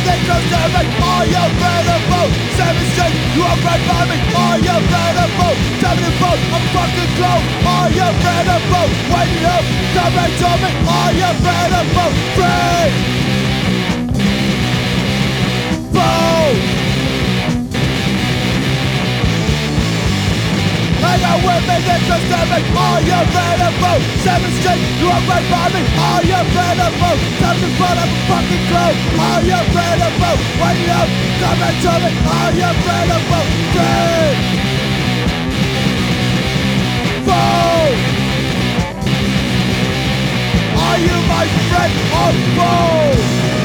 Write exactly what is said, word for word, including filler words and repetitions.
they close to me? Are you available? Seven Street, you are right by me. Are you available? Tell me the phone, I'm fucking close. Are you available? Waiting up, come back to me. Are you available? Free! Boom! Hang out with me, then just tell me. Are you available? Seventh Street, you are right by me. Are you available? Tell me the phone, I'm fucking close. Are you available? Waiting up, come back to me. Are you available? Free! Fool! Are you my friend or fool?